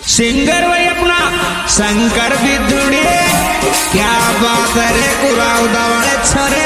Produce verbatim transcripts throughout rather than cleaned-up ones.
Singer वही अपना शंकर विदुड़ी, क्या बात है रे Kurao Dabhade छरे।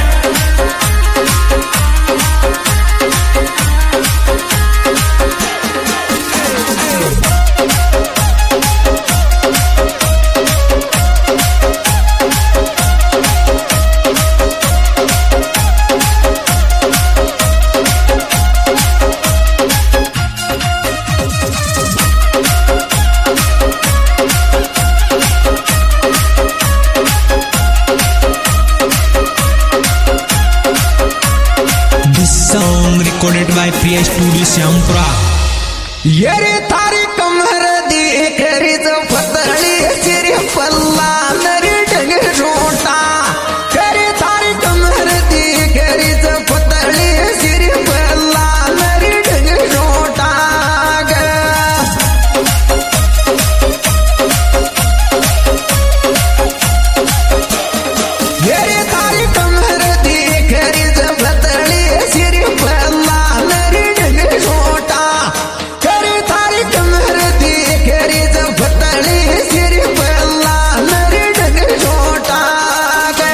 Recorded by Priya Studio Syampura। ये रे थारी कमर देख रे तो फतली सिर पल्ला मेरी ढंग रोटा, तेरे थारी कमर देख रे तो फतली सिर पल्ला मेरी ढंग रोटा गे। ये रे थारी कमर देख रे तो फतली सिर पल्ला मेरी ढंग रोटा, तेरे थारी कमर देख रे तो फतली सिर पल्ला मेरी ढंग रोटा गे।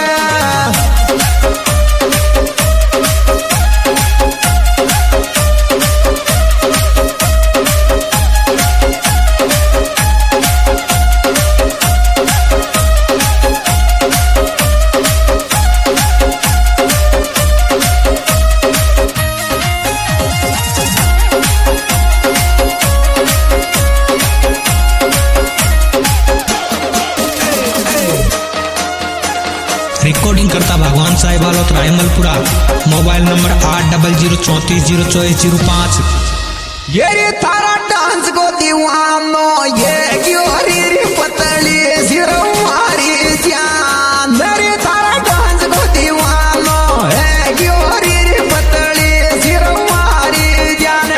रिकॉर्डिंग करता भगवान साहिब हालत रायमलपुरा। मोबाइल नंबर आठ डबल जीरो चौंतीस जीरो चौबीस जीरो पाँच। ये रे थारा डांस को दीवानो ये क्यों रे रे पतली सिरो मारी जान, मेरे थारा डांस को दीवानो है क्यों रे रे पतली सिरो मारी जान।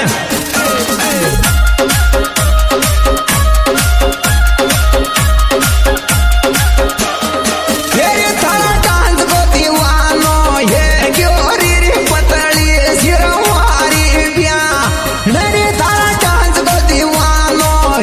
ये रे थारा डांस को दीवानो ये क्यों रे रे पतली सिरो मारी जान, मेरे थारा डांस को दीवानो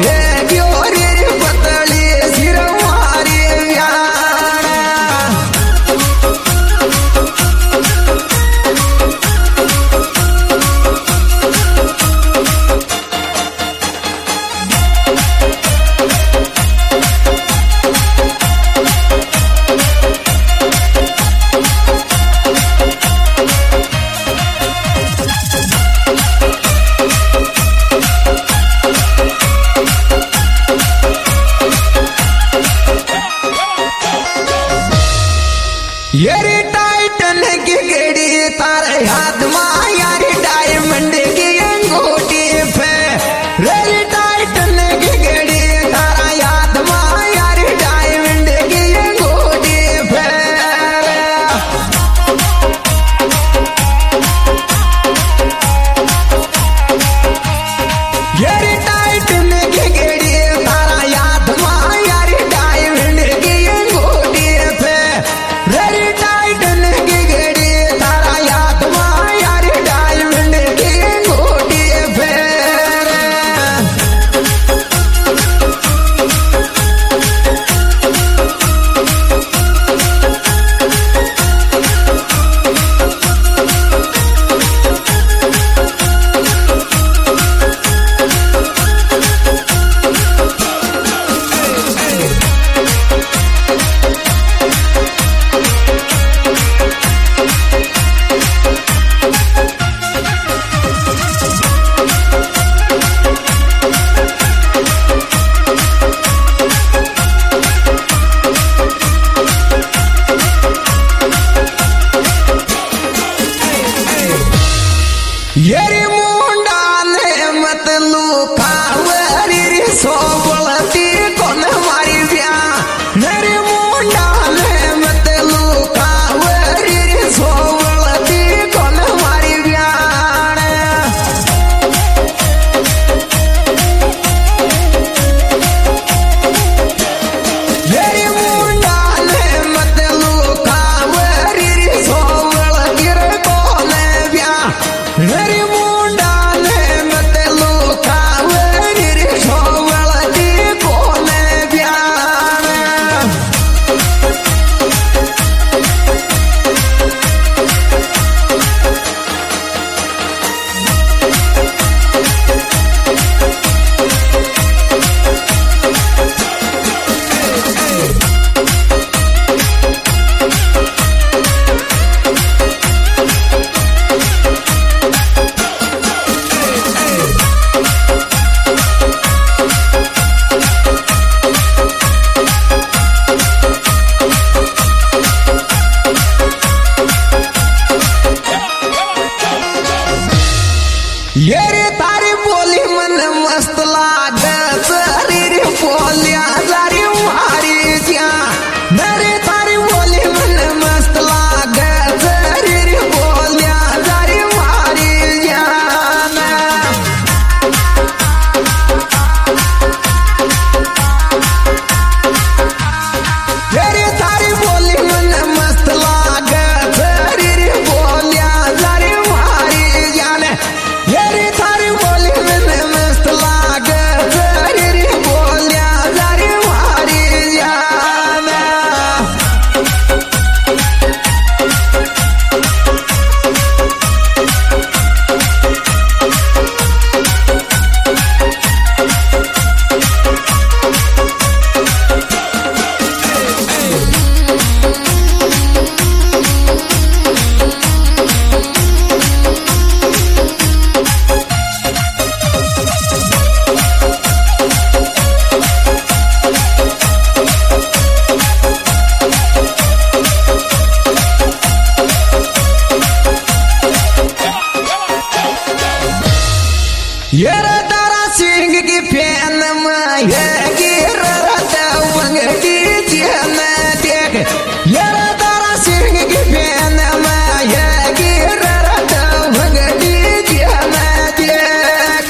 ये गिर रहा वंगड़ी जिन देख यार तारा सिंह की बहन में ये गिर रहा वंगड़ी जिन देख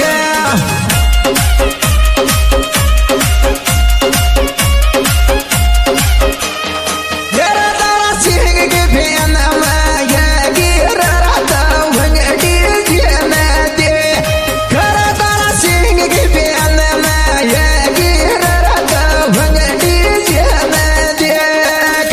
यार तारा सिंह की बहन में ये गिर रहा वंगड़ी जिन देख तारा सिंह की बहन में ये गिर रहा वंगड़ी जिन देख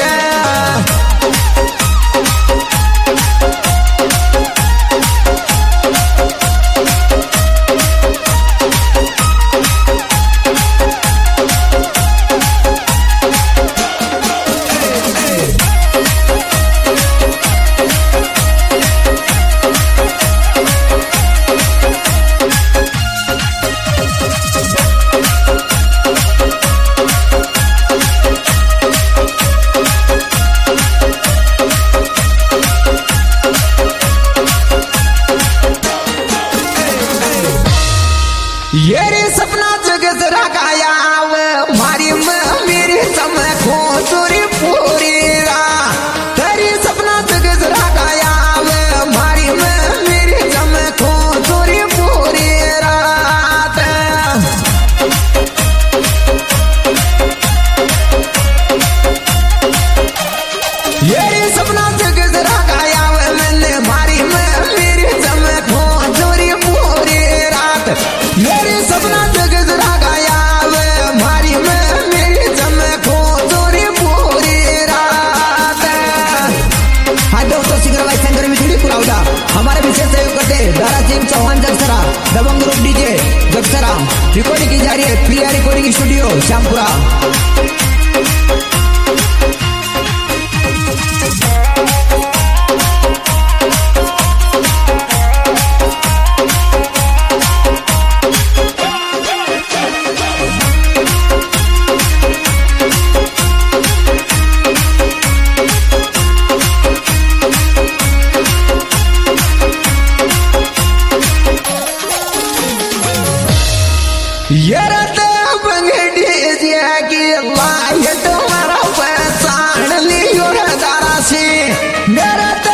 ये रे सपना जग जरा गाया मारी मेरे समय खो चोरी पूरी रा तेरी सपना जग जरा गाया मारी मेरे समय खो चोरी पूरी रात ये रे सपना जग जरा गाया मैंने मारी मेरे समय खो चोरी पूरी रात मेरे सपना जग जरा गाया मारी में मेरी जम खो चोरी पूरी रात। हाँ दोस्तों सिंगर भाई शंकर मिश्री पुलावदा हमारे विशेष सहयोग करते दारा सिंह चौहान जगसरा दबंग ग्रुप डीजे जगसरा रिकॉर्डिंग की जा रही है प्रिया रिकॉर्डिंग स्टूडियो श्यामपुरा। ये रत बंगड़ी की लायत मारा पहचान लियो दारा से मेरा